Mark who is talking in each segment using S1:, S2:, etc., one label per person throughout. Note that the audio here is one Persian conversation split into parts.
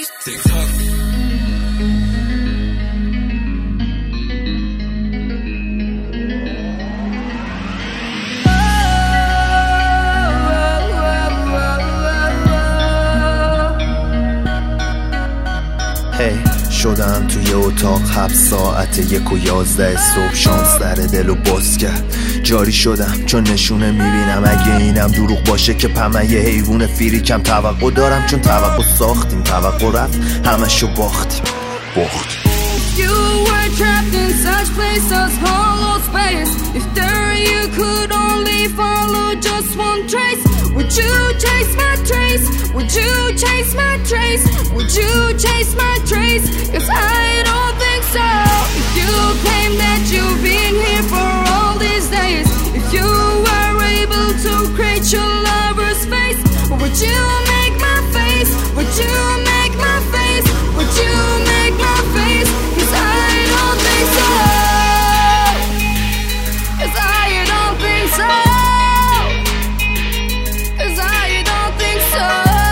S1: شدم توی اتاق 7 ساعت 1:11 صبح شانس در دلو باز کرد جاری شدم چون نشونه میبینم اگه اینم دروغ باشه که پمن یه حیوان فریکم توقع دارم چون توقع ساختیم توقع رفت همشو باختیم
S2: You were trapped in such places, hollow space. If there you could only follow just one trace, would you chase my trace? Would you chase my trace? Would you chase my trace? 'Cause I don't think so. If you claim that you've been here for all these days, if you were able to create your lover's face, would you make my face? Would you make my face? Would you make my face? 'Cause I don't think so. 'Cause I don't think so. 'Cause I don't think so.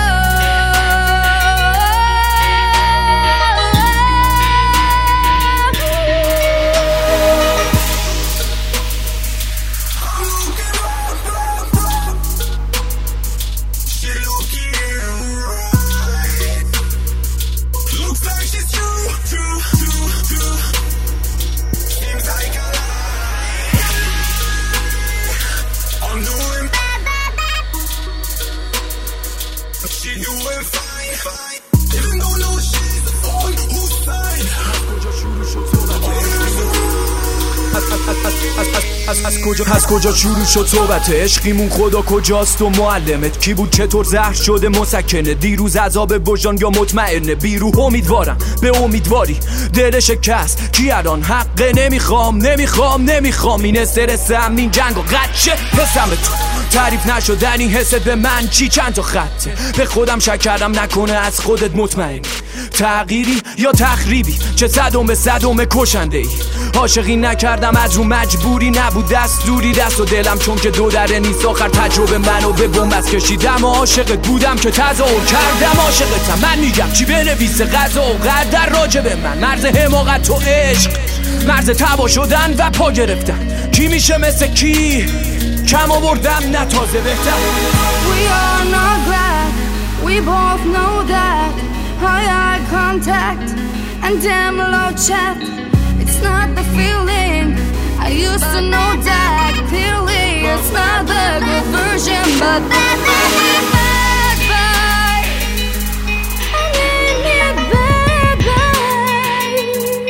S3: از کجا شروع شد صحبت عشقیمون خدا کجاست و معلمت کی بود چطور زهر شده مسکنه دیروز عذاب وجدان یا مطمئنه بیروح امیدوارم به امیدواری دل شکست کی الان حقه نمیخوام این استرسم این جنگ و قدشه حسم تو تعریف نشدنی حست به من چی چند تا خطه به خودم شک کردم نکنه از خودت مطمئنی تغییری یا تخریبی چه صدم به صدم کشنده ای عاشقی نکردم از رو مجبوری نبود دستوری دست و دلم چون که دو دره نیست آخر تجربه منو به بنبست کشیدم و عاشقت بودم که تظاهر کردم عاشقتم من میگم چی بنویسه قضا و قدر راجع به من مرز حماقت و عشق مرز تبا شدن و پا گرفتن کی میشه مثل کی کم آوردم نه تازه بهتر
S2: We are not glad, we both know that. High eye contact and damn low chat. It's not the feeling I used to know that clearly. It's not the good version, but that bad boy. I need me a bad boy.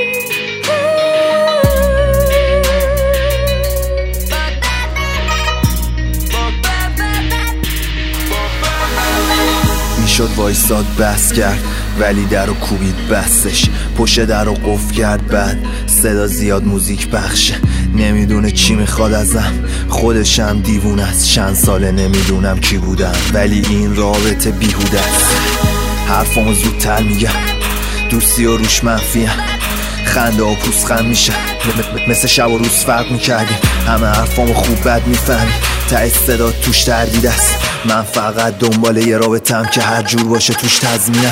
S1: میشد وایساد بس کرد ولی در رو کوبید بستش پشت در رو قفل کرد بعد صدا زیاد موزیک بخشه نمیدونه چی میخواد ازم خودشم دیوونه است چند ساله نمیدونم کی بودم ولی این رابطه بیهوده است حرفامو زودتر میگم دوستی و روش منفیم خنده و پوزخند میشه مثل شب و روز فرق میکردیم همه حرفامو خوب بد میفهمی ته صدا توش تردید است من فقط دنبال یه رابطم که هر جور باشه توش تضمینم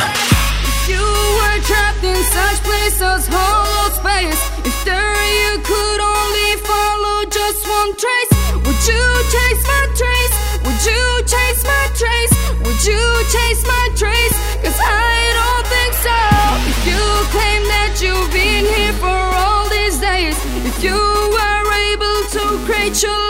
S2: Such places, hollow space. If there you could only follow just one trace, would you chase my trace? Would you chase my trace? Would you chase my trace? 'Cause I don't think so. If you claim that you've been here for all these days, if you were able to create your